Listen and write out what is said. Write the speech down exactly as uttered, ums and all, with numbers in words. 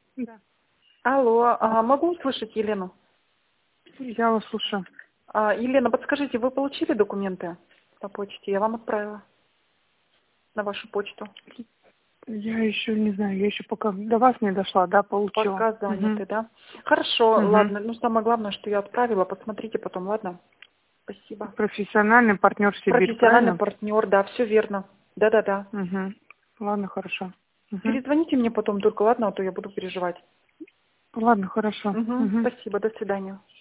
Да. Алло, а, могу услышать Елену? Я вас слушаю. А, Елена, подскажите, вы получили документы по почте? Я вам отправила на вашу почту. Я еще не знаю, я еще пока до вас не дошла, да, получила. Пока заняты, да? Хорошо, Угу. ладно. Ну, самое главное, что я отправила. Посмотрите потом, ладно? Спасибо. Профессиональный партнер Сибирь, Профессиональный правильно? партнер, да, все верно. Да-да-да. Угу. Ладно, хорошо. Угу. Перезвоните мне потом только, ладно, а то я буду переживать. Ладно, хорошо. Угу. Угу. Спасибо, до свидания.